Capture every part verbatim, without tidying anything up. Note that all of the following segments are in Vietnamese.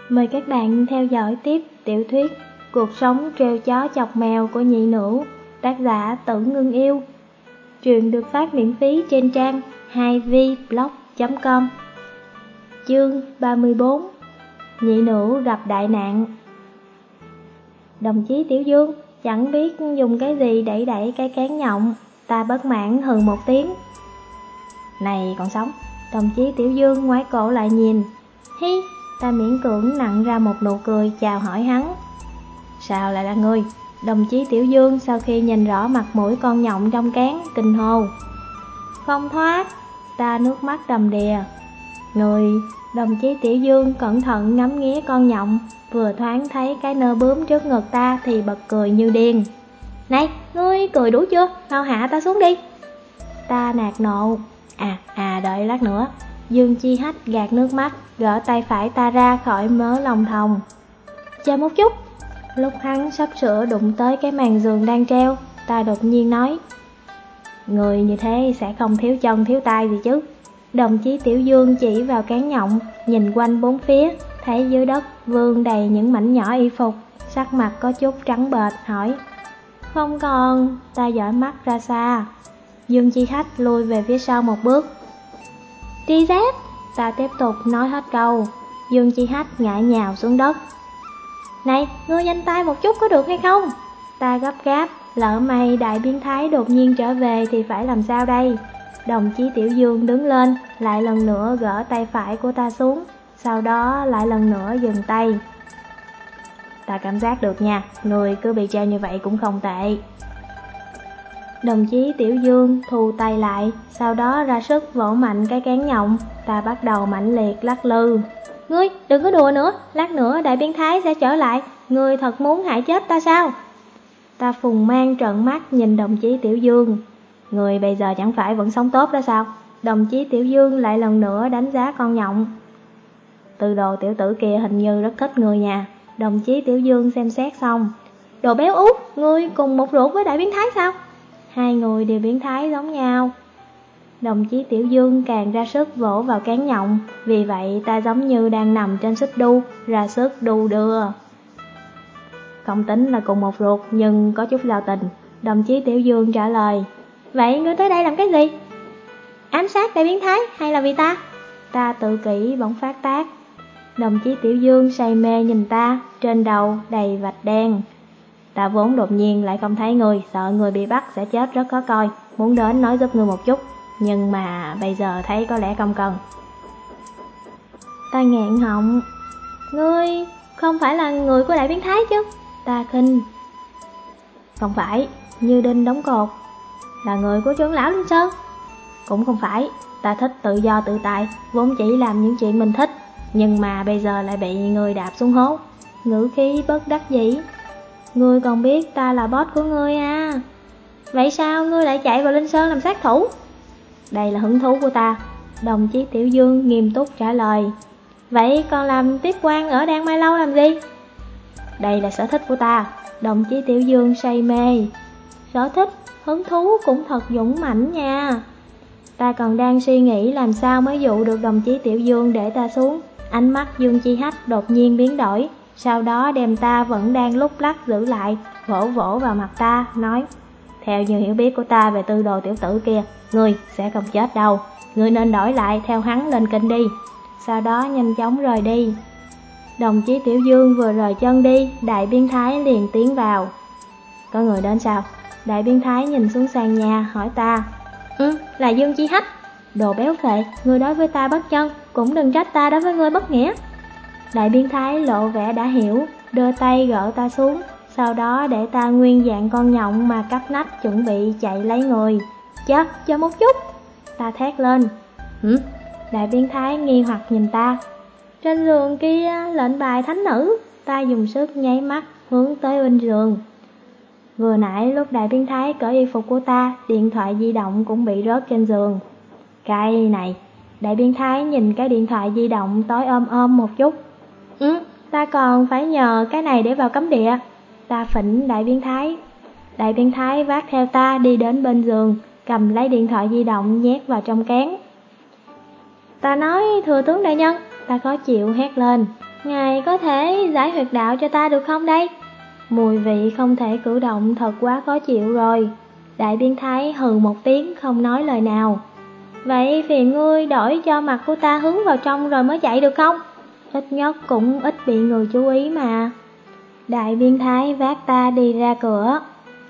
Mời các bạn theo dõi tiếp tiểu thuyết Cuộc sống trêu chó chọc mèo của nhị nữ, tác giả Tử Ngưng Yêu. Truyện được phát miễn phí trên trang hai v blog chấm com. Chương ba mươi bốn. Nhị nữ gặp đại nạn. Đồng chí Tiểu Dương chẳng biết dùng cái gì đẩy đẩy cái cán nhộng, ta bất mãn hừ một tiếng. Này còn sống. Đồng chí Tiểu Dương ngoái cổ lại nhìn. Hi, ta miễn cưỡng nặn ra một nụ cười chào hỏi hắn. Sao lại là ngươi? Đồng chí Tiểu Dương sau khi nhìn rõ mặt mũi con nhộng trong cán, kinh hô. Không thoát. Ta nước mắt đầm đìa. Người. Đồng chí Tiểu Dương cẩn thận ngắm nghía con nhộng, vừa thoáng thấy cái nơ bướm trước ngực ta thì bật cười như điên. Này, ngươi cười đủ chưa? Mau hạ ta xuống đi. Ta nạt nộ. À, à đợi lát nữa. Dương Chi Hách gạt nước mắt, gỡ tay phải ta ra khỏi mớ lòng thòng. Chờ một chút. Lúc hắn sắp sửa đụng tới cái màn giường đang treo, ta đột nhiên nói. Người như thế sẽ không thiếu chân thiếu tay gì chứ. Đồng chí Tiểu Dương chỉ vào cán nhộng, nhìn quanh bốn phía, thấy dưới đất vương đầy những mảnh nhỏ y phục, sắc mặt có chút trắng bệch, hỏi. Không còn. Ta dõi mắt ra xa. Dương Chi Hách lùi về phía sau một bước. Tri giác. Ta tiếp tục nói hết câu. Dương Chi Hách ngã nhào xuống đất. Này, ngươi nhanh tay một chút có được hay không? Ta gấp gáp, lỡ may đại biến thái đột nhiên trở về thì phải làm sao đây? Đồng chí Tiểu Dương đứng lên, lại lần nữa gỡ tay phải của ta xuống, sau đó lại lần nữa dừng tay. Ta cảm giác được nha, người cứ bị treo như vậy cũng không tệ. Đồng chí Tiểu Dương thu tay lại, sau đó ra sức vỗ mạnh cái cán nhộng. Ta bắt đầu mãnh liệt lắc lư. Ngươi đừng có đùa nữa, lát nữa đại biến thái sẽ trở lại. Ngươi thật muốn hại chết ta sao? Ta phùng mang trợn mắt nhìn đồng chí Tiểu Dương. Người bây giờ chẳng phải vẫn sống tốt đó sao? Đồng chí Tiểu Dương lại lần nữa đánh giá con nhộng. Từ đồ tiểu tử kia hình như rất thích người nha. Đồng chí Tiểu Dương xem xét xong. Đồ béo út, ngươi cùng một ruột với đại biến thái sao? Hai người đều biến thái giống nhau. Đồng chí Tiểu Dương càng ra sức vỗ vào cán nhộng, vì vậy ta giống như đang nằm trên xích đu, ra sức đu đưa. Không tính là cùng một ruột nhưng có chút giao tình. Đồng chí Tiểu Dương trả lời. Vậy ngươi tới đây làm cái gì? Ám sát đại biến thái hay là vì ta? Ta tự kỷ bỗng phát tác. Đồng chí Tiểu Dương say mê nhìn ta, trên đầu đầy vạch đen. Ta vốn đột nhiên lại không thấy người, sợ người bị bắt sẽ chết rất khó coi, muốn đến nói giúp người một chút, nhưng mà bây giờ thấy có lẽ không cần. Ta nghẹn họng. Ngươi không phải là người của đại biến thái chứ? Ta khinh. Không phải, như đinh đóng cột. Là người của trưởng lão Linh Sơn? Cũng không phải, ta thích tự do tự tại, vốn chỉ làm những chuyện mình thích, nhưng mà bây giờ lại bị người đạp xuống hố. Ngữ khí bất đắc dĩ. Ngươi còn biết ta là boss của ngươi à? Vậy sao ngươi lại chạy vào Linh Sơn làm sát thủ? Đây là hứng thú của ta. Đồng chí Tiểu Dương nghiêm túc trả lời. Vậy còn làm tiếp quan ở Đan Mai Lâu làm gì? Đây là sở thích của ta. Đồng chí Tiểu Dương say mê. Sở thích, hứng thú cũng thật dũng mãnh nha. Ta còn đang suy nghĩ làm sao mới dụ được đồng chí Tiểu Dương để ta xuống. Ánh mắt Dương Chi Hách đột nhiên biến đổi, sau đó đem ta vẫn đang lúc lắc giữ lại, vỗ vỗ vào mặt ta, nói. Theo như hiểu biết của ta về tư đồ tiểu tử kia, ngươi sẽ không chết đâu. Ngươi nên đổi lại theo hắn lên kinh đi. Sau đó nhanh chóng rời đi. Đồng chí Tiểu Dương vừa rời chân đi, đại biến thái liền tiến vào. Có người đến sao? Đại biến thái nhìn xuống sàn nhà, hỏi ta. Ừ, là Dương Chi Hách. Đồ béo phệ, ngươi đối với ta bất chân, cũng đừng trách ta đối với ngươi bất nghĩa. Đại biến thái lộ vẻ đã hiểu, đưa tay gỡ ta xuống, sau đó để ta nguyên dạng con nhộng mà cắp nách chuẩn bị chạy lấy người. Chờ, chờ một chút. Ta thét lên. Hử? Đại biến thái nghi hoặc nhìn ta. Trên giường kia lệnh bài thánh nữ. Ta dùng sức nháy mắt hướng tới bên giường. Vừa nãy lúc đại biến thái cởi y phục của ta, điện thoại di động cũng bị rớt trên giường. Cái này. Đại biến thái nhìn cái điện thoại di động tối ôm ôm một chút. Ừ, ta còn phải nhờ cái này để vào cấm địa. Ta phỉnh đại biến thái. Đại biến thái vác theo ta đi đến bên giường, cầm lấy điện thoại di động nhét vào trong cán. Ta nói thừa tướng đại nhân. Ta khó chịu hét lên. Ngài có thể giải huyệt đạo cho ta được không đây? Mùi vị không thể cử động thật quá khó chịu rồi. Đại biến thái hừ một tiếng không nói lời nào. Vậy phiền ngươi đổi cho mặt của ta hướng vào trong rồi mới chạy được không? Ít nhất cũng ít bị người chú ý mà. Đại biến thái vác ta đi ra cửa.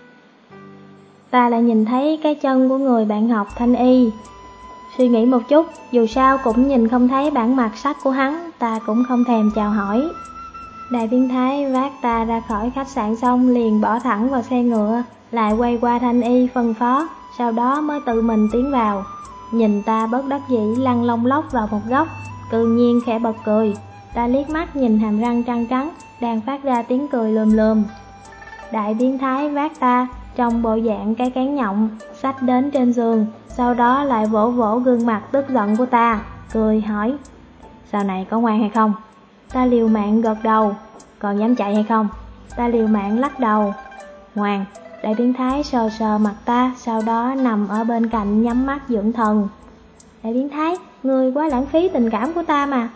Ta lại nhìn thấy cái chân của người bạn học Thanh Y. Suy nghĩ một chút, dù sao cũng nhìn không thấy bản mặt sắc của hắn, ta cũng không thèm chào hỏi. Đại biến thái vác ta ra khỏi khách sạn xong liền bỏ thẳng vào xe ngựa, lại quay qua Thanh Y phân phó, sau đó mới tự mình tiến vào. Nhìn ta bất đắc dĩ lăn lông lốc vào một góc, tự nhiên khẽ bật cười. Ta liếc mắt nhìn hàm răng trắng trắng, đang phát ra tiếng cười lườm lườm. Đại biến thái vác ta trong bộ dạng cái cán nhộng, xách đến trên giường, sau đó lại vỗ vỗ gương mặt tức giận của ta, cười hỏi: Sau này có ngoan hay không? Ta liều mạng gật đầu. Còn dám chạy hay không? Ta liều mạng lắc đầu. Ngoan. Đại biến thái sờ sờ mặt ta, sau đó nằm ở bên cạnh nhắm mắt dưỡng thần. Đại biến thái, ngươi quá lãng phí tình cảm của ta mà.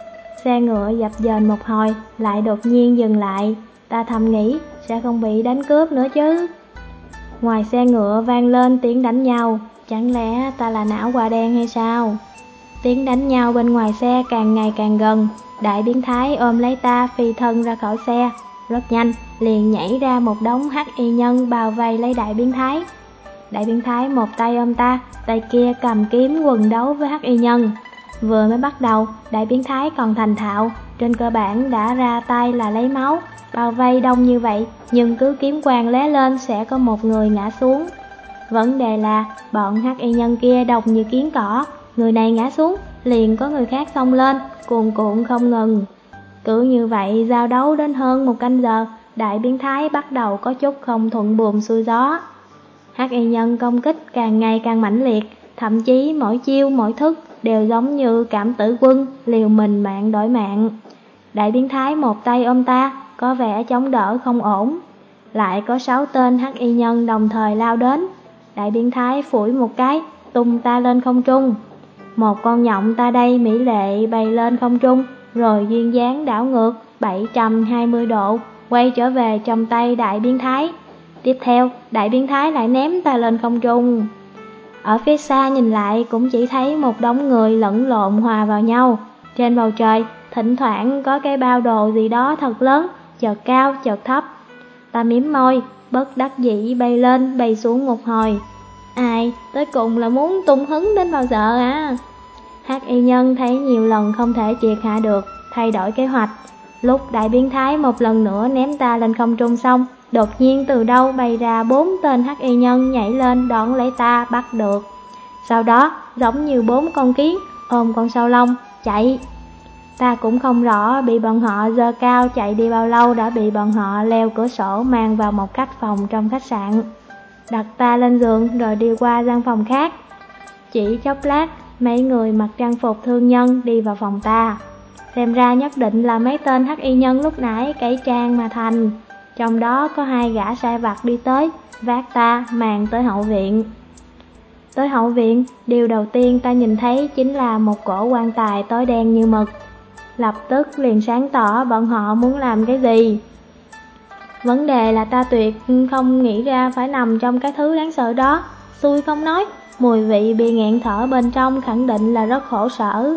Xe ngựa dập dềnh một hồi, lại đột nhiên dừng lại. Ta thầm nghĩ, sẽ không bị đánh cướp nữa chứ. Ngoài xe ngựa vang lên tiếng đánh nhau, chẳng lẽ ta là não quả đen hay sao? Tiếng đánh nhau bên ngoài xe càng ngày càng gần. Đại biến thái ôm lấy ta phi thân ra khỏi xe. Rất nhanh, liền nhảy ra một đống hắc y nhân bao vây lấy đại biến thái. Đại biến thái một tay ôm ta, tay kia cầm kiếm quần đấu với hắc y nhân. Vừa mới bắt đầu, đại biến thái còn thành thạo, trên cơ bản đã ra tay là lấy máu. Bao vây đông như vậy, nhưng cứ kiếm quang lóe lên sẽ có một người ngã xuống. Vấn đề là bọn hắc y nhân kia độc như kiến cỏ, người này ngã xuống, liền có người khác xông lên, cuồn cuộn không ngừng. Cứ như vậy giao đấu đến hơn một canh giờ, đại biến thái bắt đầu có chút không thuận buồm xuôi gió. Hắc y nhân công kích càng ngày càng mãnh liệt, thậm chí mỗi chiêu mỗi thức đều giống như cảm tử quân, liều mình mạng đổi mạng. Đại biến thái một tay ôm ta, có vẻ chống đỡ không ổn. Lại có sáu tên hắc y nhân đồng thời lao đến. Đại biến thái phủi một cái, tung ta lên không trung. Một con nhộng ta đây mỹ lệ bay lên không trung, rồi duyên dáng đảo ngược bảy trăm hai mươi độ, quay trở về trong tay đại biến thái. Tiếp theo, đại biến thái lại ném ta lên không trung. Ở phía xa nhìn lại cũng chỉ thấy một đống người lẫn lộn hòa vào nhau. Trên bầu trời, thỉnh thoảng có cái bao đồ gì đó thật lớn, chợt cao chợt thấp. Ta mím môi, bất đắc dĩ bay lên bay xuống một hồi. Ai, tới cùng là muốn tung hứng đến bao giờ à? Hắc y nhân thấy nhiều lần không thể triệt hạ được, thay đổi kế hoạch. Lúc đại biến thái một lần nữa ném ta lên không trung xong, đột nhiên từ đâu bay ra bốn tên hắc y nhân nhảy lên đón lấy ta bắt được. Sau đó, giống như bốn con kiến, ôm con sâu lông, chạy. Ta cũng không rõ bị bọn họ giơ cao chạy đi bao lâu đã bị bọn họ leo cửa sổ mang vào một khách phòng trong khách sạn. Đặt ta lên giường rồi đi qua gian phòng khác. Chỉ chốc lát, mấy người mặc trang phục thương nhân đi vào phòng ta. Xem ra nhất định là mấy tên hắc y nhân lúc nãy cải trang mà thành. Trong đó có hai gã sai vặt đi tới, vác ta mang tới hậu viện. Tới hậu viện, điều đầu tiên ta nhìn thấy chính là một cổ quan tài tối đen như mực. Lập tức liền sáng tỏ bọn họ muốn làm cái gì. Vấn đề là ta tuyệt không nghĩ ra phải nằm trong cái thứ đáng sợ đó. Xui không nói, mùi vị bị nghẹn thở bên trong khẳng định là rất khổ sở.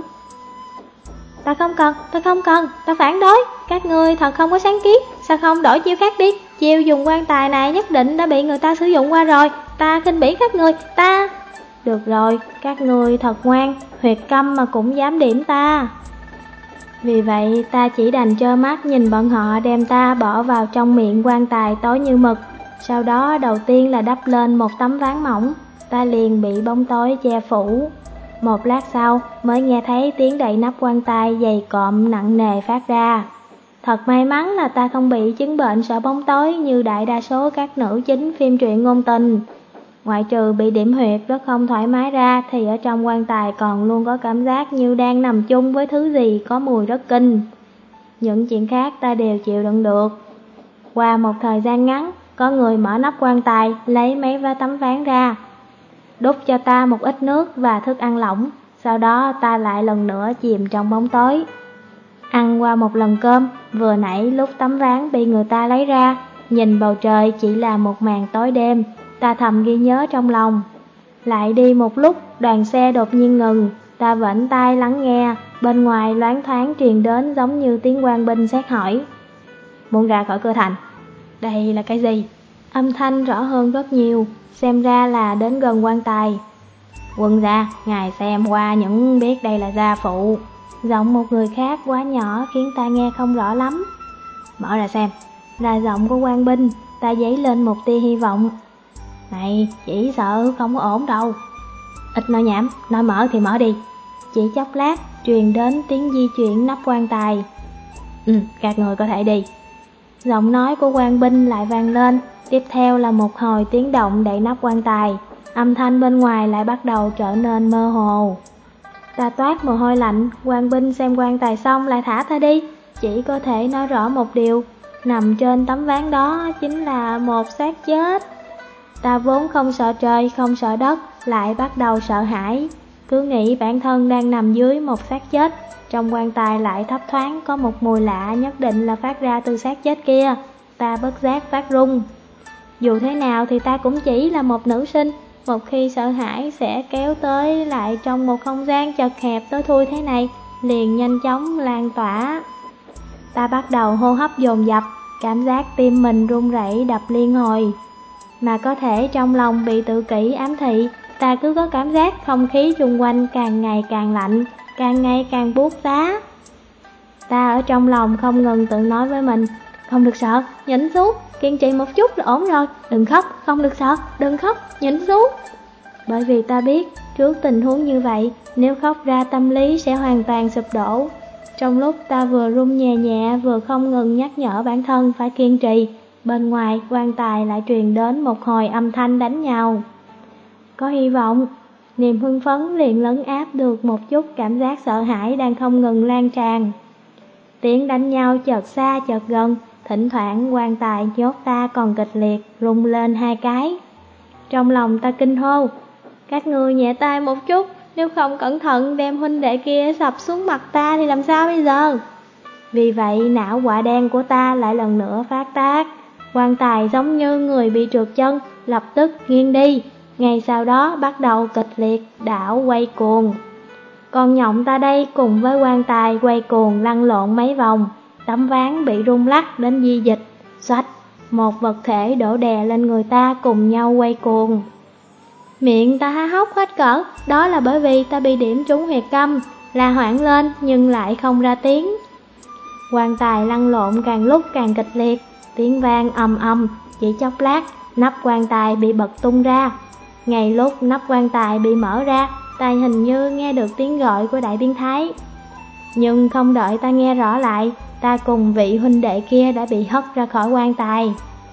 Ta không cần, ta không cần, ta phản đối. Các ngươi thật không có sáng kiến, sao không đổi chiêu khác đi? Chiêu dùng quan tài này nhất định đã bị người ta sử dụng qua rồi. Ta khinh bỉ các ngươi, ta... Được rồi, các ngươi thật ngoan, huyệt câm mà cũng dám điểm ta. Vì vậy ta chỉ đành trơ mắt nhìn bọn họ đem ta bỏ vào trong miệng quan tài tối như mực. Sau đó đầu tiên là đắp lên một tấm ván mỏng, ta liền bị bóng tối che phủ. Một lát sau mới nghe thấy tiếng đậy nắp quan tài dày cộm nặng nề phát ra. Thật may mắn là ta không bị chứng bệnh sợ bóng tối như đại đa số các nữ chính phim truyện ngôn tình. Ngoại trừ bị điểm huyệt rất không thoải mái ra thì ở trong quan tài còn luôn có cảm giác như đang nằm chung với thứ gì có mùi rất kinh. Những chuyện khác ta đều chịu đựng được. Qua một thời gian ngắn, có người mở nắp quan tài lấy mấy vá tấm ván ra, đút cho ta một ít nước và thức ăn lỏng. Sau đó ta lại lần nữa chìm trong bóng tối. Ăn qua một lần cơm, vừa nãy lúc tấm ván bị người ta lấy ra, nhìn bầu trời chỉ là một màn tối đêm, ta thầm ghi nhớ trong lòng. Lại đi một lúc, đoàn xe đột nhiên ngừng, ta vểnh tai lắng nghe, bên ngoài loáng thoáng truyền đến giống như tiếng quan binh xét hỏi. Muốn ra khỏi cửa thành. Đây là cái gì? Âm thanh rõ hơn rất nhiều, xem ra là đến gần quan tài. Quân gia, ngài xem qua những biết đây là gia phụ. Giọng một người khác quá nhỏ khiến ta nghe không rõ lắm. Mở ra xem. Là giọng của quan binh, ta dấy lên một tia hy vọng. Này, chỉ sợ không có ổn đâu. Ít nói nhảm, nói mở thì mở đi. Chỉ chốc lát, truyền đến tiếng di chuyển nắp quan tài. Ừ, các người có thể đi. Giọng nói của quan binh lại vang lên, tiếp theo là một hồi tiếng động đậy nắp quan tài. Âm thanh bên ngoài lại bắt đầu trở nên mơ hồ. Ta toát mồ hôi lạnh, quan binh xem quan tài xong lại thả ta đi. Chỉ có thể nói rõ một điều, nằm trên tấm ván đó chính là một xác chết. Ta vốn không sợ trời, không sợ đất, lại bắt đầu sợ hãi. Cứ nghĩ bản thân đang nằm dưới một xác chết, trong quan tài lại thấp thoáng có một mùi lạ nhất định là phát ra từ xác chết kia. Ta bất giác phát run. Dù thế nào thì ta cũng chỉ là một nữ sinh, một khi sợ hãi sẽ kéo tới lại trong một không gian chật hẹp tối thui thế này, liền nhanh chóng lan tỏa. Ta bắt đầu hô hấp dồn dập, cảm giác tim mình run rẩy đập liên hồi. Mà có thể trong lòng bị tự kỷ ám thị, ta cứ có cảm giác không khí xung quanh càng ngày càng lạnh, càng ngày càng buốt giá. Ta ở trong lòng không ngừng tự nói với mình, không được sợ, nhịn xuống, kiên trì một chút là ổn rồi, đừng khóc, không được sợ, đừng khóc, nhịn xuống. Bởi vì ta biết, trước tình huống như vậy, nếu khóc ra tâm lý sẽ hoàn toàn sụp đổ. Trong lúc ta vừa run nhẹ nhẹ vừa không ngừng nhắc nhở bản thân phải kiên trì, bên ngoài quan tài lại truyền đến một hồi âm thanh đánh nhau. Có hy vọng, niềm hưng phấn liền lấn áp được một chút cảm giác sợ hãi đang không ngừng lan tràn. Tiếng đánh nhau chợt xa chợt gần, thỉnh thoảng quan tài nhốt ta còn kịch liệt rung lên hai cái. Trong lòng ta kinh hô, các ngươi nhẹ tay một chút, nếu không cẩn thận đem huynh đệ kia sập xuống mặt ta thì làm sao bây giờ? Vì vậy não quả đen của ta lại lần nữa phát tác. Quan tài giống như người bị trượt chân, lập tức nghiêng đi. Ngay sau đó bắt đầu kịch liệt đảo quay cuồng. Con nhộng ta đây cùng với quan tài quay cuồng lăn lộn mấy vòng. Tấm ván bị rung lắc đến di dịch. Xoạch, một vật thể đổ đè lên người ta cùng nhau quay cuồng. Miệng ta há hốc hết cỡ, đó là bởi vì ta bị điểm trúng huyệt câm, la hoảng lên nhưng lại không ra tiếng. Quan tài lăn lộn càng lúc càng kịch liệt, tiếng vang ầm ầm, chỉ chốc lát, nắp quan tài bị bật tung ra. Ngay lúc nắp quan tài bị mở ra, ta hình như nghe được tiếng gọi của đại biến thái. Nhưng không đợi ta nghe rõ lại, ta cùng vị huynh đệ kia đã bị hất ra khỏi quan tài.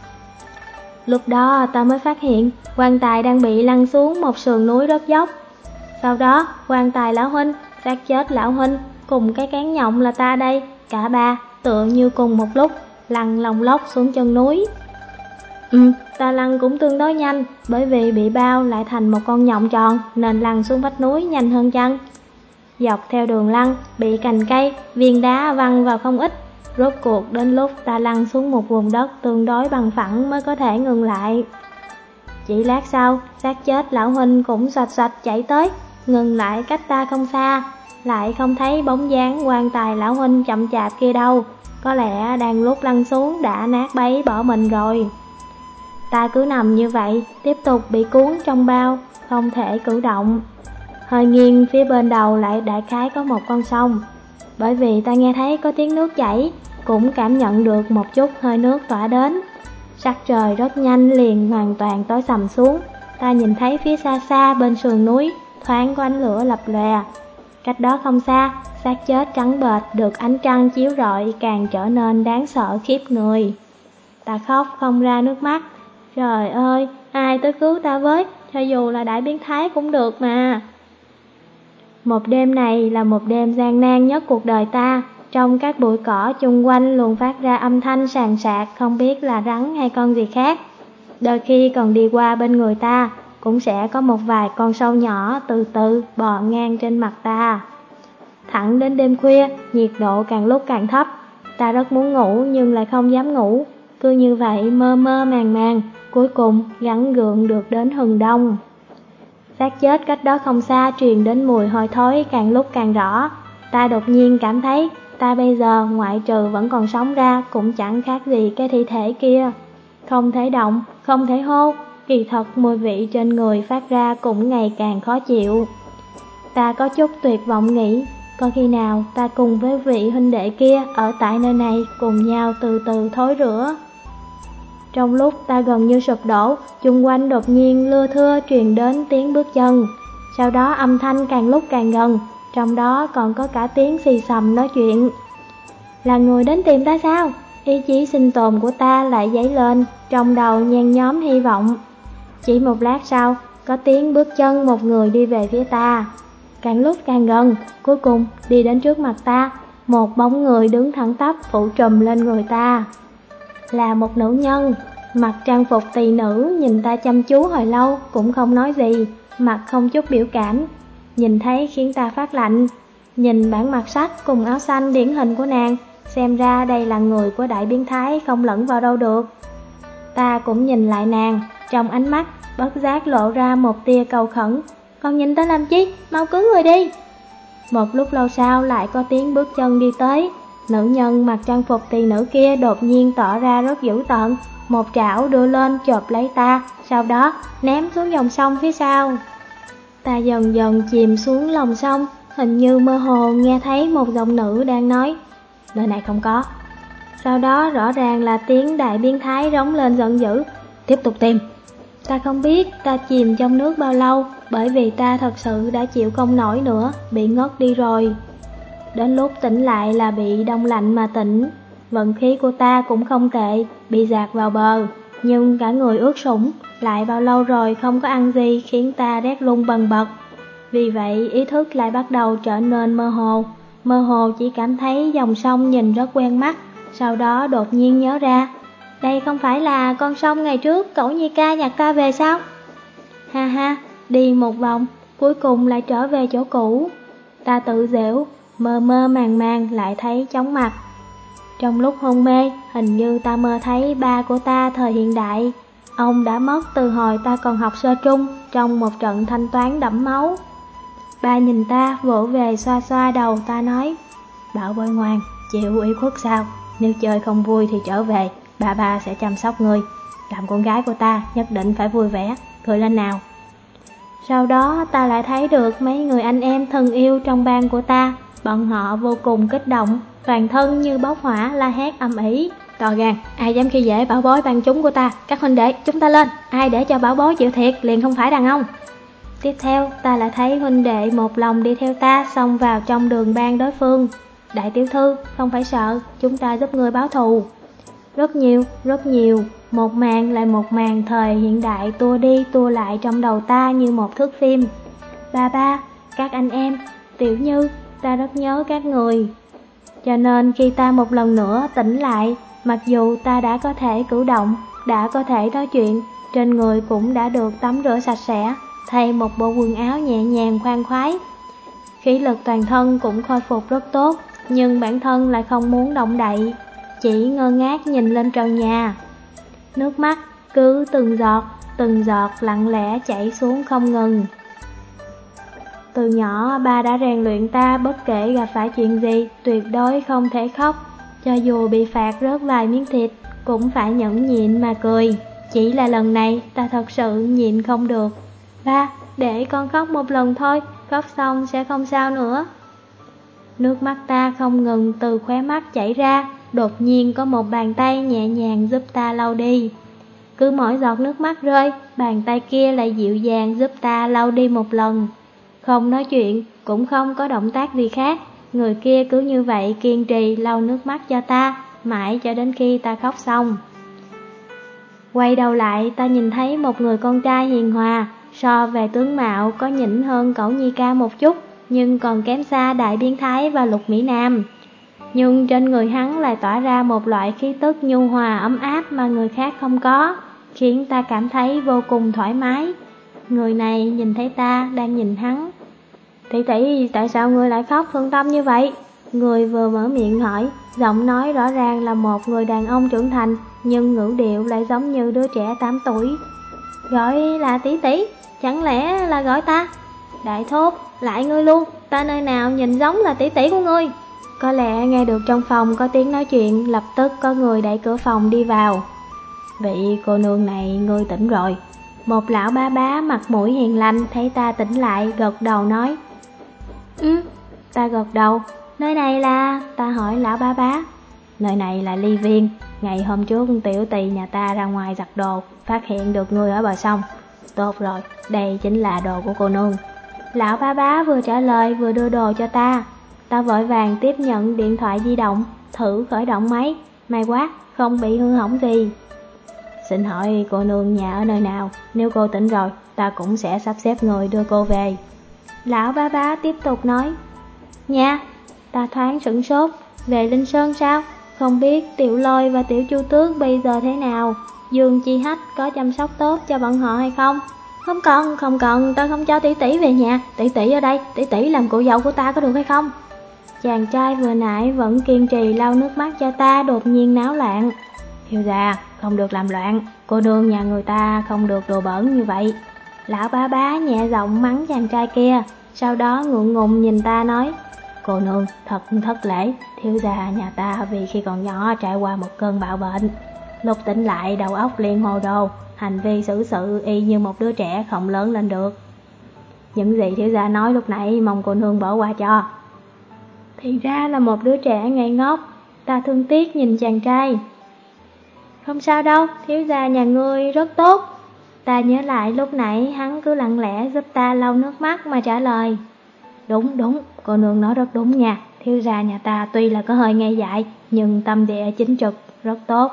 Lúc đó ta mới phát hiện quan tài đang bị lăn xuống một sườn núi đất dốc. Sau đó quan tài lão huynh, xác chết lão huynh cùng cái cán nhộng là ta đây, cả ba tựa như cùng một lúc lăn lông lốc xuống chân núi. Ừ, ta lăn cũng tương đối nhanh, bởi vì bị bao lại thành một con nhộng tròn nên lăn xuống vách núi nhanh hơn chân. Dọc theo đường lăn, bị cành cây, viên đá văng vào không ít. Rốt cuộc đến lúc ta lăn xuống một vùng đất tương đối bằng phẳng mới có thể ngừng lại. Chỉ lát sau, xác chết lão huynh cũng xoạch xoạch chạy tới, ngừng lại cách ta không xa. Lại không thấy bóng dáng quan tài lão huynh chậm chạp kia đâu, có lẽ đang lúc lăn xuống đã nát bấy bỏ mình rồi. Ta cứ nằm như vậy, tiếp tục bị cuốn trong bao, không thể cử động. Hơi nghiêng phía bên đầu lại đại khái có một con sông. Bởi vì ta nghe thấy có tiếng nước chảy, cũng cảm nhận được một chút hơi nước tỏa đến. Sắc trời rất nhanh liền hoàn toàn tối sầm xuống. Ta nhìn thấy phía xa xa bên sườn núi thoáng có ánh lửa lập lòe. Cách đó không xa, xác chết trắng bệch được ánh trăng chiếu rọi càng trở nên đáng sợ khiếp người. Ta khóc không ra nước mắt. Trời ơi, ai tới cứu ta với, cho dù là đại biến thái cũng được mà. Một đêm này là một đêm gian nan nhất cuộc đời ta. Trong các bụi cỏ chung quanh luôn phát ra âm thanh sàn sạc, không biết là rắn hay con gì khác. Đôi khi còn đi qua bên người ta, cũng sẽ có một vài con sâu nhỏ từ từ bò ngang trên mặt ta. thẳng đến đêm khuya, nhiệt độ càng lúc càng thấp. Ta rất muốn ngủ nhưng lại không dám ngủ. Cứ như vậy mơ mơ màng màng, cuối cùng gắng gượng được đến hừng đông. Xác chết cách đó không xa truyền đến mùi hôi thối càng lúc càng rõ. Ta đột nhiên cảm thấy ta bây giờ ngoại trừ vẫn còn sống ra cũng chẳng khác gì cái thi thể kia. Không thể động, không thể hô, kỳ thật mùi vị trên người phát ra cũng ngày càng khó chịu. Ta có chút tuyệt vọng nghĩ, có khi nào ta cùng với vị huynh đệ kia ở tại nơi này cùng nhau từ từ thối rữa. Trong lúc ta gần như sụp đổ, chung quanh đột nhiên lưa thưa truyền đến tiếng bước chân. Sau đó âm thanh càng lúc càng gần, trong đó còn có cả tiếng xì xầm nói chuyện. Là người đến tìm ta sao? Ý chí sinh tồn của ta lại dấy lên, trong đầu nhen nhóm hy vọng. Chỉ một lát sau, có tiếng bước chân một người đi về phía ta. Càng lúc càng gần, cuối cùng đi đến trước mặt ta, một bóng người đứng thẳng tắp phủ trùm lên người ta. Là một nữ nhân, mặc trang phục tỳ nữ, nhìn ta chăm chú hồi lâu cũng không nói gì, mặt không chút biểu cảm. Nhìn thấy khiến ta phát lạnh. Nhìn bản mặt sách cùng áo xanh điển hình của nàng, xem ra đây là người của đại biến thái không lẫn vào đâu được. Ta cũng nhìn lại nàng, trong ánh mắt bất giác lộ ra một tia cầu khẩn. Còn nhìn ta làm chi, mau cứu người đi. Một lúc lâu sau lại có tiếng bước chân đi tới. Nữ nhân mặc trang phục tỳ nữ kia đột nhiên tỏ ra rất dữ tợn, một trảo đưa lên chộp lấy ta, sau đó ném xuống dòng sông phía sau. Ta dần dần chìm xuống lòng sông, hình như mơ hồ nghe thấy một giọng nữ đang nói, nơi này không có. Sau đó rõ ràng là tiếng đại biến thái rống lên giận dữ, tiếp tục tìm. Ta không biết ta chìm trong nước bao lâu, bởi vì ta thật sự đã chịu không nổi nữa, bị ngất đi rồi. Đến lúc tỉnh lại là bị đông lạnh mà tỉnh. Vận khí của ta cũng không tệ, bị dạt vào bờ, nhưng cả người ướt sũng, lại bao lâu rồi không có ăn gì khiến ta rét run bần bật. Vì vậy ý thức lại bắt đầu trở nên mơ hồ. Mơ hồ chỉ cảm thấy dòng sông nhìn rất quen mắt, sau đó đột nhiên nhớ ra, đây không phải là con sông ngày trước cậu Nhi ca nhặt ta về sao? Ha ha, đi một vòng, cuối cùng lại trở về chỗ cũ. Ta tự giễu, mơ mơ màng màng lại thấy chóng mặt. Trong lúc hôn mê, hình như ta mơ thấy ba của ta thời hiện đại. Ông đã mất từ hồi ta còn học sơ trung, trong một trận thanh toán đẫm máu. Ba nhìn ta vỗ về xoa xoa đầu ta nói, bảo bối ngoan, chịu ủy khuất sao? Nếu chơi không vui thì trở về, ba ba sẽ chăm sóc ngươi. Làm con gái của ta nhất định phải vui vẻ, cười lên nào. Sau đó ta lại thấy được mấy người anh em thân yêu trong bang của ta. Bọn họ vô cùng kích động, toàn thân như bốc hỏa la hét ầm ĩ, to gan, ai dám khi dễ bảo bối bang chúng của ta, các huynh đệ chúng ta lên, ai để cho bảo bối chịu thiệt liền không phải đàn ông. Tiếp theo ta lại thấy huynh đệ một lòng đi theo ta xông vào trong đường bang đối phương. Đại tiểu thư, không phải sợ, chúng ta giúp người báo thù. Rất nhiều, rất nhiều, một màn lại một màn thời hiện đại tua đi tua lại trong đầu ta như một thước phim. Ba ba, các anh em, Tiểu Như, ta rất nhớ các người. Cho nên khi ta một lần nữa tỉnh lại, mặc dù ta đã có thể cử động, đã có thể nói chuyện, trên người cũng đã được tắm rửa sạch sẽ, thay một bộ quần áo nhẹ nhàng khoan khoái. Khí lực toàn thân cũng khôi phục rất tốt, nhưng bản thân lại không muốn động đậy, chỉ ngơ ngác nhìn lên trần nhà. Nước mắt cứ từng giọt, từng giọt lặng lẽ chảy xuống không ngừng. Từ nhỏ ba đã rèn luyện ta bất kể gặp phải chuyện gì tuyệt đối không thể khóc, cho dù bị phạt rớt vài miếng thịt cũng phải nhẫn nhịn mà cười. Chỉ là lần này ta thật sự nhịn không được. Ba, để con khóc một lần thôi, khóc xong sẽ không sao nữa. Nước mắt ta không ngừng từ khóe mắt chảy ra, đột nhiên có một bàn tay nhẹ nhàng giúp ta lau đi. Cứ mỗi giọt nước mắt rơi, bàn tay kia lại dịu dàng giúp ta lau đi một lần. Không nói chuyện, cũng không có động tác gì khác, người kia cứ như vậy kiên trì lau nước mắt cho ta, mãi cho đến khi ta khóc xong. Quay đầu lại, ta nhìn thấy một người con trai hiền hòa, so về tướng mạo có nhỉnh hơn cậu Nhi ca một chút, nhưng còn kém xa đại biến thái và Lục Mỹ Nam. Nhưng trên người hắn lại tỏa ra một loại khí tức nhu hòa ấm áp mà người khác không có, khiến ta cảm thấy vô cùng thoải mái. Người này nhìn thấy ta đang nhìn hắn. Tỷ tỷ, tại sao ngươi lại khóc thương tâm như vậy? Người vừa mở miệng hỏi, giọng nói rõ ràng là một người đàn ông trưởng thành, nhưng ngữ điệu lại giống như đứa trẻ tám tuổi. Gọi là tỷ tỷ, chẳng lẽ là gọi ta? Đại thốt, lại ngươi luôn, ta nơi nào nhìn giống là tỷ tỷ của ngươi? Có lẽ nghe được trong phòng có tiếng nói chuyện, lập tức có người đẩy cửa phòng đi vào. Vị cô nương này ngươi tỉnh rồi. Một lão ba bá mặt mũi hiền lành thấy ta tỉnh lại, gật đầu nói. Ừ, ta gật đầu. Nơi này là... Ta hỏi lão ba bá. Nơi này là ly viên. Ngày hôm trước tiểu tỳ nhà ta ra ngoài giặt đồ, phát hiện được ngươi ở bờ sông. Tốt rồi, đây chính là đồ của cô nương. Lão ba bá vừa trả lời vừa đưa đồ cho ta. Ta vội vàng tiếp nhận điện thoại di động, thử khởi động máy. May quá, không bị hư hỏng gì. Xin hỏi cô nương nhà ở nơi nào? Nếu cô tỉnh rồi, ta cũng sẽ sắp xếp người đưa cô về. Lão ba bá tiếp tục nói. Nhà? Ta thoáng sửng sốt. Về Linh Sơn sao? Không biết Tiểu Lôi và Tiểu Chu Tước bây giờ thế nào? Dương Chi Hách có chăm sóc tốt cho bọn họ hay không? Không cần, không cần, ta không cho tỷ tỷ về nhà. Tỷ tỷ ở đây, tỷ tỷ làm cô dâu của ta có được hay không? Chàng trai vừa nãy vẫn kiên trì lau nước mắt cho ta đột nhiên náo loạn. Thiếu gia, không được làm loạn, cô nương nhà người ta không được đồ bẩn như vậy. Lão bá bá nhẹ giọng mắng chàng trai kia, sau đó ngượng ngùng nhìn ta nói. Cô nương thật thất lễ, thiếu gia nhà ta vì khi còn nhỏ trải qua một cơn bạo bệnh. Lúc tỉnh lại đầu óc liền hồ đồ, hành vi xử sự y như một đứa trẻ không lớn lên được. Những gì thiếu gia nói lúc nãy mong cô nương bỏ qua cho. Thì ra là một đứa trẻ ngây ngốc. Ta thương tiếc nhìn chàng trai. Không sao đâu, thiếu gia nhà ngươi rất tốt. Ta nhớ lại lúc nãy hắn cứ lặng lẽ giúp ta lau nước mắt mà trả lời. Đúng đúng, cô nương nói rất đúng nha. Thiếu gia nhà ta tuy là có hơi ngây dại, nhưng tâm địa chính trực, rất tốt.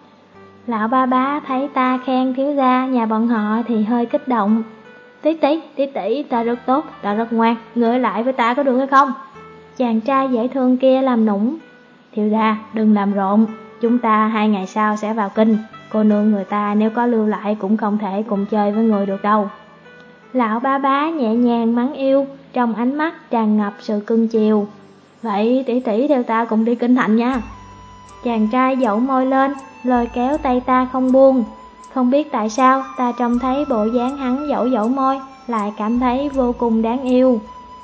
Lão ba bá thấy ta khen thiếu gia nhà bọn họ thì hơi kích động. Tí tí, tí tí, ta rất tốt, ta rất ngoan, ngươi ở lại với ta có được hay không? Chàng trai dễ thương kia làm nũng. Thiếu gia, đừng làm rộn, chúng ta hai ngày sau sẽ vào kinh. Cô nương người ta nếu có lưu lại cũng không thể cùng chơi với người được đâu. Lão ba bá nhẹ nhàng mắng yêu, trong ánh mắt tràn ngập sự cưng chiều. Vậy tỷ tỷ theo ta cùng đi kinh thành nha. Chàng trai dẫu môi lên, lôi kéo tay ta không buông. Không biết tại sao ta trông thấy bộ dáng hắn dẫu dẫu môi, lại cảm thấy vô cùng đáng yêu.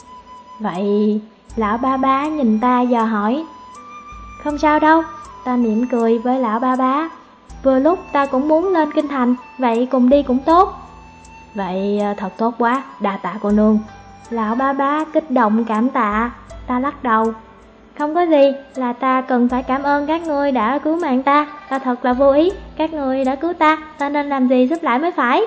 Vậy lão ba bá nhìn ta dò hỏi. Không sao đâu, ta mỉm cười với lão ba bá. Vừa lúc ta cũng muốn lên kinh thành, vậy cùng đi cũng tốt. Vậy thật tốt quá, đa tạ cô nương. Lão ba bá kích động cảm tạ. Ta lắc đầu. Không có gì, là ta cần phải cảm ơn các ngươi đã cứu mạng ta. Ta thật là vô ý, các ngươi đã cứu ta, ta nên làm gì giúp lại mới phải.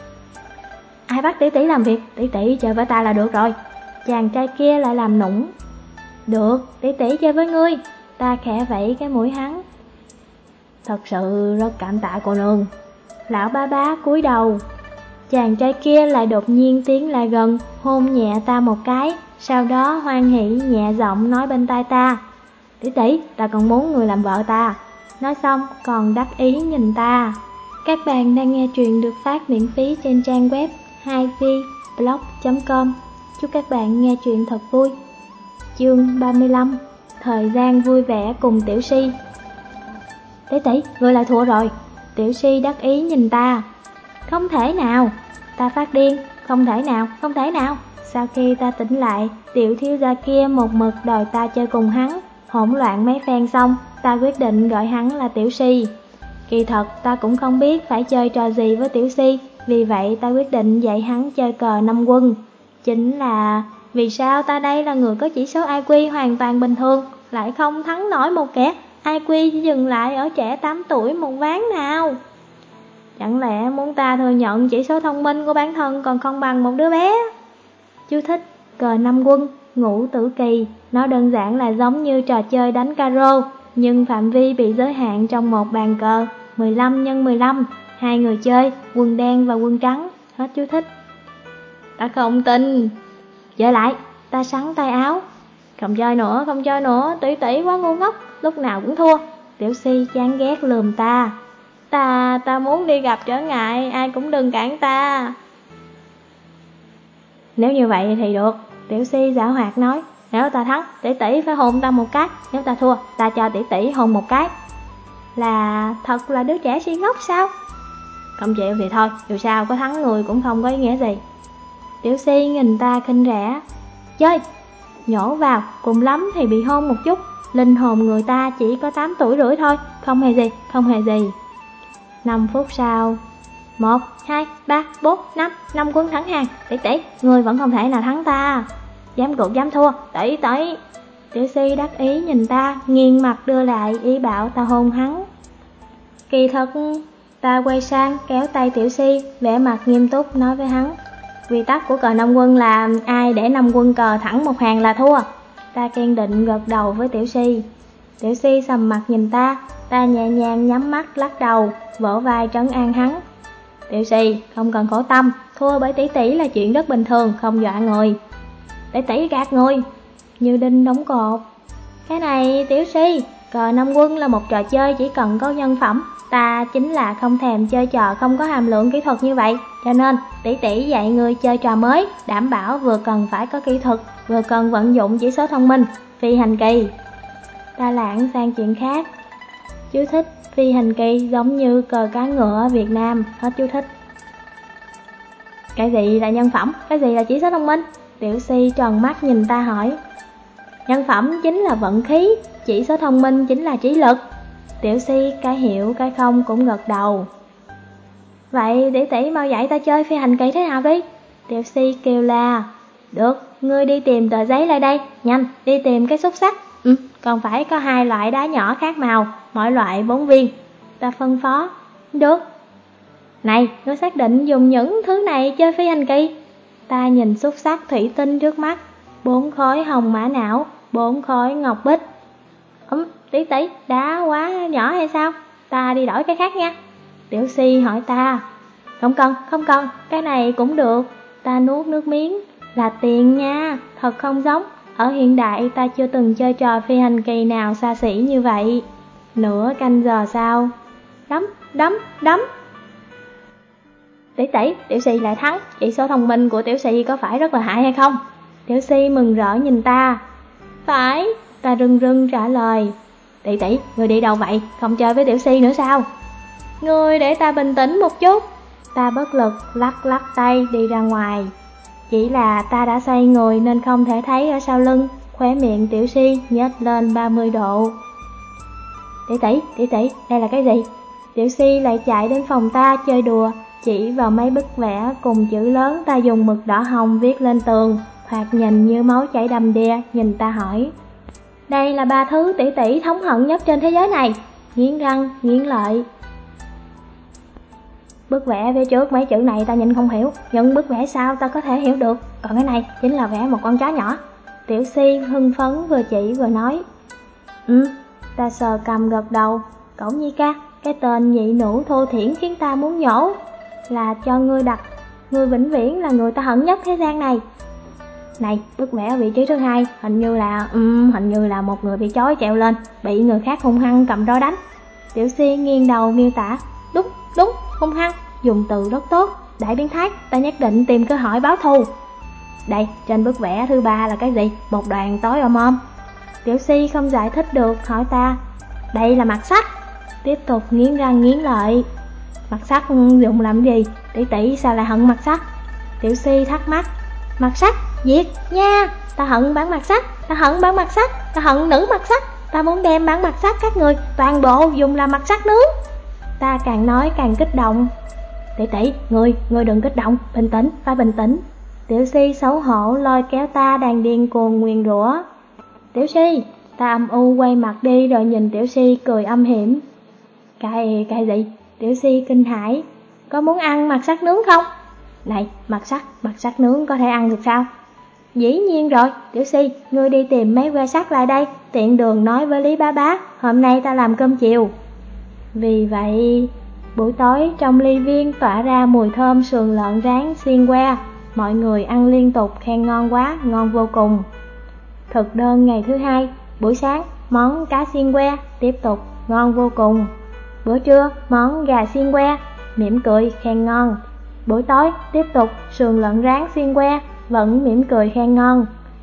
Ai bắt tỷ tỷ làm việc, tỷ tỷ chơi với ta là được rồi. Chàng trai kia lại làm nũng. Được, tỷ tỷ chơi với ngươi. Ta khẽ vẫy cái mũi hắn. Thật sự rất cảm tạ cô nương. Lão ba bá cúi đầu. Chàng trai kia lại đột nhiên tiến lại gần, hôn nhẹ ta một cái, sau đó hoan hỉ nhẹ giọng nói bên tai ta. Tỷ tỷ, ta còn muốn người làm vợ ta. Nói xong còn đắc ý nhìn ta. Các bạn đang nghe truyện được phát miễn phí trên trang web hai v blog chấm com. Chúc các bạn nghe truyện thật vui. Chương ba mươi lăm. Thời gian vui vẻ cùng Tiểu Si. Tỷ tỷ, ngươi lại thua rồi. Tiểu Si đắc ý nhìn ta. Không thể nào. Ta phát điên. Không thể nào, không thể nào. Sau khi ta tỉnh lại, tiểu thiếu gia kia một mực đòi ta chơi cùng hắn. Hỗn loạn mấy phen xong, ta quyết định gọi hắn là Tiểu Si. Kỳ thật ta cũng không biết phải chơi trò gì với Tiểu Si, vì vậy ta quyết định dạy hắn chơi cờ năm quân. Chính là vì sao ta đây là người có chỉ số i kiu hoàn toàn bình thường, lại không thắng nổi một kẻ i kiu chỉ dừng lại ở trẻ tám tuổi một ván nào. Chẳng lẽ muốn ta thừa nhận chỉ số thông minh của bản thân còn không bằng một đứa bé? Chú thích: cờ năm quân, ngũ tử kỳ. Nó đơn giản là giống như trò chơi đánh caro, nhưng phạm vi bị giới hạn trong một bàn cờ mười lăm nhân mười lăm, hai người chơi, quân đen và quân trắng. Hết chú thích. Ta không tin. Chơi lại. Ta sắn tay áo. Không chơi nữa, không chơi nữa, tỷ tỷ quá ngu ngốc, lúc nào cũng thua. Tiểu Si chán ghét lườm ta. Ta, ta muốn đi gặp trở ngại, ai cũng đừng cản ta. Nếu như vậy thì được, Tiểu Si giảo hoạt nói, nếu ta thắng, tỷ tỷ phải hôn ta một cái, nếu ta thua, ta cho tỷ tỷ hôn một cái. Là thật là đứa trẻ si ngốc sao? Không chịu thì thôi, dù sao có thắng người cũng không có ý nghĩa gì. Tiểu Si nhìn ta khinh rẻ, chơi, nhổ vào, cùng lắm thì bị hôn một chút, linh hồn người ta chỉ có tám tuổi rưỡi thôi, không hề gì, không hề gì. Năm phút sau, một, hai, ba, bốn, năm, năm quân thắng hàng. Tỷ tỷ, người vẫn không thể nào thắng ta. Dám cuộc dám thua, tỷ tỷ. Tiểu Si đắc ý nhìn ta, nghiêng mặt đưa lại ý bảo ta hôn hắn. Kỳ thật, ta quay sang kéo tay Tiểu Si, vẻ mặt nghiêm túc nói với hắn, quy tắc của cờ năm quân là ai để năm quân cờ thẳng một hàng là thua. Ta kiên định gật đầu với Tiểu Si. Tiểu Si sầm mặt nhìn ta, ta nhẹ nhàng nhắm mắt lắc đầu, vỗ vai trấn an hắn. Tiểu Si, không cần khổ tâm, thua bởi tỷ tỷ là chuyện rất bình thường, không dọa người. Tỷ tỷ gạt người, như đinh đóng cột. Cái này Tiểu Si, cờ năm quân là một trò chơi chỉ cần có nhân phẩm. Ta chính là không thèm chơi trò không có hàm lượng kỹ thuật như vậy. Cho nên tỷ tỷ dạy người chơi trò mới, đảm bảo vừa cần phải có kỹ thuật, vừa cần vận dụng chỉ số thông minh, phi hành kỳ. Ta lãng sang chuyện khác. Chú thích, phi hành kỳ giống như cờ cá ngựa ở Việt Nam. Hết chú thích. Cái gì là nhân phẩm, cái gì là chỉ số thông minh? Tiểu Si tròn mắt nhìn ta hỏi. Nhân phẩm chính là vận khí, chỉ số thông minh chính là trí lực. Tiểu Si cái hiểu cái không cũng gật đầu. Vậy tỷ tỷ mau dạy ta chơi phi hành kỳ thế nào đi. Tiểu Si kêu la. Được, ngươi đi tìm tờ giấy lại đây, nhanh, đi tìm cái xúc xắc. Ừ, còn phải có hai loại đá nhỏ khác màu, mỗi loại bốn viên. Ta phân phó. Được. Này, ngươi xác định dùng những thứ này chơi phi hành kỳ? Ta nhìn xúc xắc thủy tinh trước mắt, bốn khối hồng mã não, bốn khối ngọc bích. Ừm, tỷ tỷ, đá quá nhỏ hay sao? Ta đi đổi cái khác nha. Tiểu Si hỏi ta. Không cần, không cần, cái này cũng được. Ta nuốt nước miếng. Là tiền nha, thật không giống. Ở hiện đại ta chưa từng chơi trò phi hành kỳ nào xa xỉ như vậy. Nửa canh giờ sau. Đấm, đấm, đấm. Tỷ tỷ, Tiểu Si lại thắng. Chỉ số thông minh của Tiểu Si có phải rất là hại hay không? Tiểu Si mừng rỡ nhìn ta. Phải, ta rưng rưng trả lời. Tỷ tỷ, người đi đâu vậy? Không chơi với Tiểu Si nữa sao? Người để ta bình tĩnh một chút. Ta bất lực lắc lắc tay đi ra ngoài. Chỉ là ta đã xoay người nên không thể thấy ở sau lưng. Khóe miệng Tiểu Si nhếch lên ba mươi độ. Tỷ tỷ, tỷ tỷ, đây là cái gì? Tiểu Si lại chạy đến phòng ta chơi đùa, chỉ vào mấy bức vẽ cùng chữ lớn ta dùng mực đỏ hồng viết lên tường, thoạt nhìn như máu chảy đầm đìa, nhìn ta hỏi. Đây là ba thứ tỷ tỷ thống hận nhất trên thế giới này. Nghiến răng, nghiến lợi. Bức vẽ phía trước mấy chữ này ta nhìn không hiểu, nhưng bức vẽ sau ta có thể hiểu được. Còn cái này chính là vẽ một con chó nhỏ. Tiểu Si hưng phấn vừa chỉ vừa nói. Ừ, ta sờ cầm gật đầu. Cậu Nhi ca, cái tên nhị nữ thô thiển khiến ta muốn nhổ. Là cho ngươi đặt, ngươi vĩnh viễn là người ta hận nhất thế gian này. Này, bức vẽ ở vị trí thứ hai, hình như là, um, hình như là một người bị chói trèo lên, bị người khác hung hăng cầm roi đánh. Tiểu Si nghiêng đầu miêu tả. Đúng, đúng, hung hăng, dùng từ rất tốt, đại biến thái, ta nhất định tìm cơ hội báo thù. Đây, trên bức vẽ thứ ba là cái gì? Một đoàn tối om om. Tiểu Si không giải thích được, hỏi ta. Đây là mặt sắt. Tiếp tục nghiến răng nghiến lợi. Mặt sắt dùng làm gì? Tỷ tỷ sao lại hận mặt sắt? Tiểu Si thắc mắc. Mặt sắt, diệt nha. Ta hận bán mặt sắt, ta hận bán mặt sắt, ta hận nữ mặt sắt. Ta muốn đem bán mặt sắt các người toàn bộ dùng làm mặt sắt nướng. Ta càng nói càng kích động. Tỷ tỷ, người, người đừng kích động, bình tĩnh, phải bình tĩnh. Tiểu Si xấu hổ lôi kéo ta đang điên cuồng nguyền rủa. Tiểu Si, ta âm u quay mặt đi rồi nhìn Tiểu Si cười âm hiểm. Cái, cái gì? Tiểu Si kinh hãi. Có muốn ăn mặt sắt nướng không? Này, mặt sắt, mặt sắt nướng có thể ăn được sao? Dĩ nhiên rồi, Tiểu Si, ngươi đi tìm mấy que sắt lại đây, tiện đường nói với Lý Bá Bá, hôm nay ta làm cơm chiều. Vì vậy, buổi tối trong ly viên tỏa ra mùi thơm sườn lợn rán xiên que, mọi người ăn liên tục khen ngon quá, ngon vô cùng. Thực đơn ngày thứ hai, buổi sáng, món cá xiên que, tiếp tục, ngon vô cùng. Bữa trưa, món gà xiên que, mỉm cười khen ngon. Buổi tối, tiếp tục, sườn lợn rán xiên que, vẫn mỉm cười khen ngon.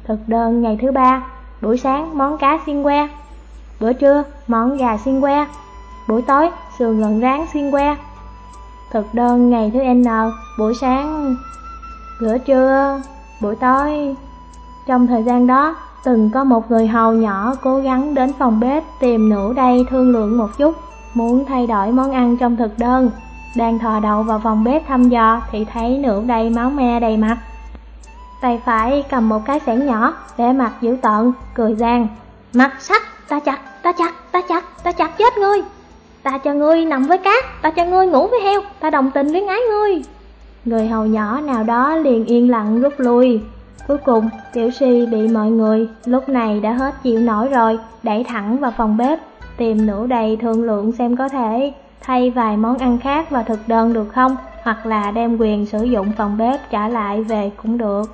Thực đơn ngày thứ ba, buổi sáng món cá xiên que, bữa trưa món gà xiên que, buổi tối sườn lợn rán xiên que. Thực đơn ngày thứ N, buổi sáng, bữa trưa, buổi tối. Trong thời gian đó, từng có một người hầu nhỏ cố gắng đến phòng bếp tìm Nửa Đây thương lượng một chút, muốn thay đổi món ăn trong thực đơn. Đang thò đầu vào phòng bếp thăm dò thì thấy Nửa Đây máu me đầy mặt. Tay phải cầm một cái xẻng nhỏ, vẻ mặt dữ tợn, cười gian. Mặt sắt, ta chặt, ta chặt, ta chặt, ta chặt chết ngươi. Ta cho ngươi nằm với cá, ta cho ngươi ngủ với heo, ta đồng tình luyến ái ngươi. Người hầu nhỏ nào đó liền yên lặng rút lui. Cuối cùng, Tiểu Si bị mọi người lúc này đã hết chịu nổi rồi, đẩy thẳng vào phòng bếp, tìm Nửa Đây thương lượng xem có thể thay vài món ăn khác vào thực đơn được không, hoặc là đem quyền sử dụng phòng bếp trả lại về cũng được.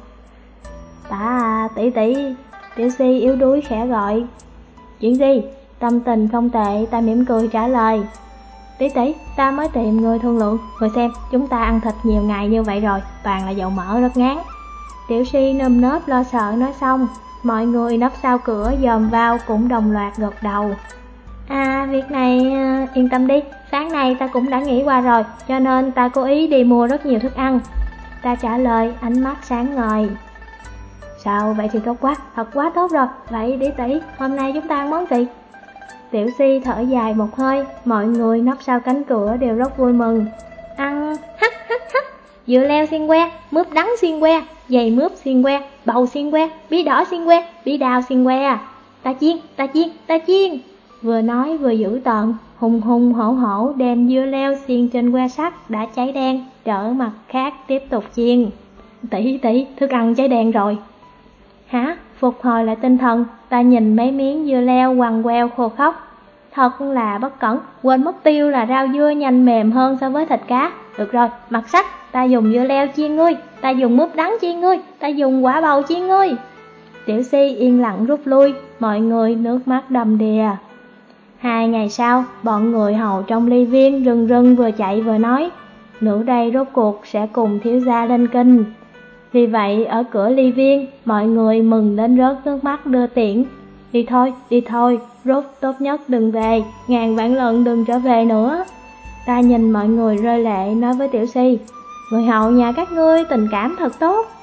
Ta tỷ tỷ, Tiểu Si yếu đuối khẽ gọi. Chuyện gì? Tâm tình không tệ, ta mỉm cười trả lời. Tỷ tỷ, ta mới tìm người thương lượng, người xem, chúng ta ăn thịt nhiều ngày như vậy rồi, toàn là dầu mỡ rất ngán. Tiểu Si nơm nớp lo sợ nói xong, mọi người nấp sau cửa dòm vào cũng đồng loạt gật đầu. À, việc này yên tâm đi, sáng nay ta cũng đã nghĩ qua rồi, cho nên ta cố ý đi mua rất nhiều thức ăn. Ta trả lời, ánh mắt sáng ngời. Sao, vậy thì tốt quá, thật quá tốt rồi, vậy tỷ tỷ, hôm nay chúng ta ăn món gì? Tiểu Si thở dài một hơi, mọi người nấp sau cánh cửa đều rất vui mừng. Ăn hắc hắc hắc, dưa leo xiên que, mướp đắng xiên que, dày mướp xiên que, bầu xiên que, bí đỏ xiên que, bí đào xiên que. Ta chiên, ta chiên, ta chiên. Vừa nói vừa dữ tợn, hùng hùng hổ hổ đem dưa leo xiên trên que sắt đã cháy đen, trở mặt khác tiếp tục chiên. Tỷ tỷ, thức ăn cháy đen rồi. Hả? Phục hồi lại tinh thần, ta nhìn mấy miếng dưa leo quằn queo khô khóc. Thật là bất cẩn, quên mất tiêu là rau dưa nhanh mềm hơn so với thịt cá. Được rồi, mặt sắt, ta dùng dưa leo chiên ngươi, ta dùng mướp đắng chiên ngươi, ta dùng quả bầu chiên ngươi. Tiểu Si yên lặng rút lui, mọi người nước mắt đầm đìa. Hai ngày sau, bọn người hầu trong ly viên rưng rưng vừa chạy vừa nói, Nửa Đây rốt cuộc sẽ cùng thiếu gia lên kinh. Vì vậy, ở cửa ly viên, mọi người mừng đến rớt nước mắt đưa tiễn. Đi thôi, đi thôi, rốt tốt nhất đừng về, ngàn vạn lần đừng trở về nữa. Ta nhìn mọi người rơi lệ nói với Tiểu Si, người hầu nhà các ngươi tình cảm thật tốt.